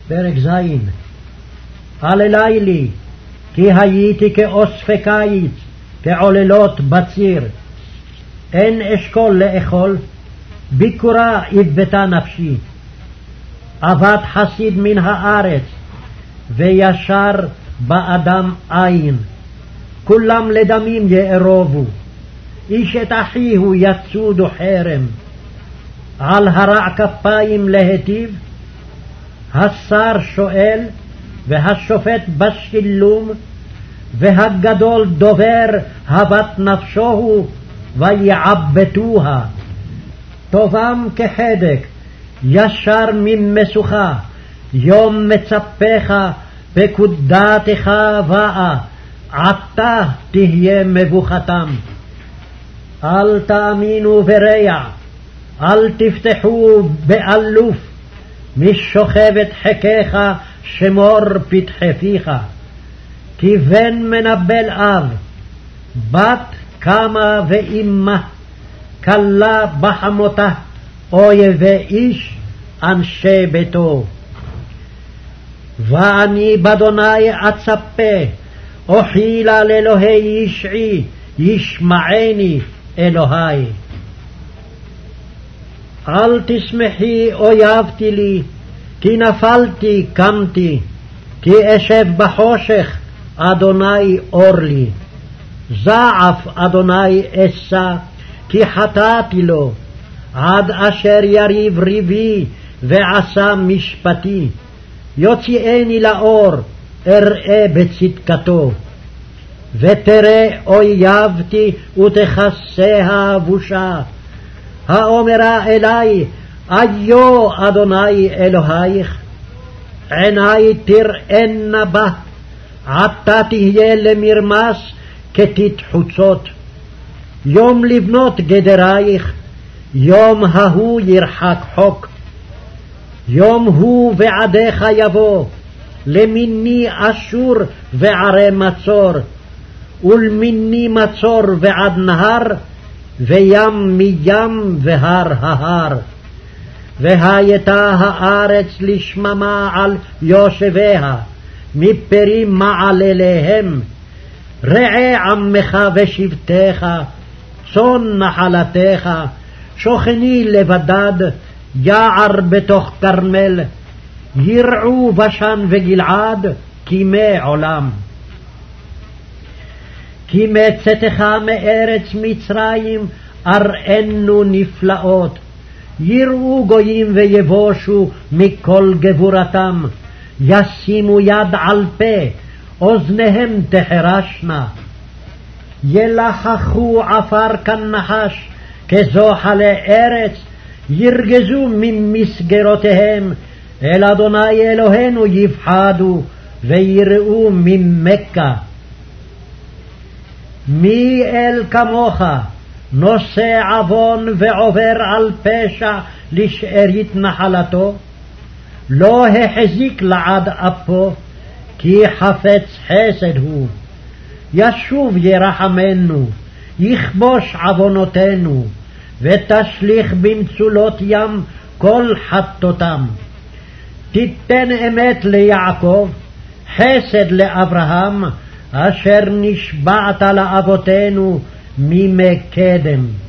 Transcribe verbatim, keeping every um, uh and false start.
פרק ז'. הללי לי, כי הייתי כאוספי קיץ, כעוללות בציר. אין אשכול לאכול, ביקורה הבטה נפשי. עבד חסיד מן הארץ, וישר באדם עין. כולם לדמים יארובו, איש את אחיהו יצודו חרם. על הרע כפיים להטיב, השר שואל, והשופט בשילום, והגדול דובר הבת נפשו, ויעבטוה. טובם כחדק, ישר ממסוכה, יום מצפך, פקודתך באה, עתה תהיה מבוכתם. אל תאמינו ברע, אל תפתחו באלוף, משוכבת חכך שמור פתחי פיך. כי בן מנבל אב, בת קמה ואימה, כלה בחמותה, אויבי איש אנשי ביתו. ואני באדוני אצפה, אוכילה לאלוהי ישעי, ישמעני אלוהי. אל תשמחי אויבתי לי, כי נפלתי קמתי, כי אשב בחושך, אדוני אור לי. זעף אדוני אשא, כי חטאתי לו, עד אשר יריב ריבי ועשה משפטי. יוציאני לאור, אראה בצדקתו. ותראה אויבתי ותכסה הבושה. האומרה אלי, איו אדוני אלוהיך, עיני תראינה בה, עתה תהיה למרמס כתית חוצות. יום לבנות גדרייך, יום ההוא ירחק חוק. יום הוא ועדיך יבוא, למיני אשור וערי מצור, ולמיני מצור ועד נהר, וים מים והר ההר. והייתה הארץ לשממה על יושביה, מפרי מעלליהם. ראה עמך ושבטך, צאן נחלתך, שוכני לבדד, יער בתוך כרמל. ירעו בשן וגלעד, כימי עולם. כי מצאתך מארץ מצרים, אראנו נפלאות. יראו גויים ויבושו מכל גבורתם, ישימו יד על פה, אוזניהם תחרשנה. ילחכו עפר כנחש, כזוחלי ארץ, ירגזו ממסגרותיהם, אל אדוני אלוהינו יפחדו, ויראו ממכה. מי אל כמוך, נושא עוון ועובר על פשע לשארית נחלתו? לא החזיק לעד אפו, כי חפץ חסד הוא. ישוב ירחמנו, יכבוש עוונותינו, ותשליך במצולות ים כל חטאותם. תיתן אמת ליעקב, חסד לאברהם, אשר נשבעת לאבותינו מימי קדם.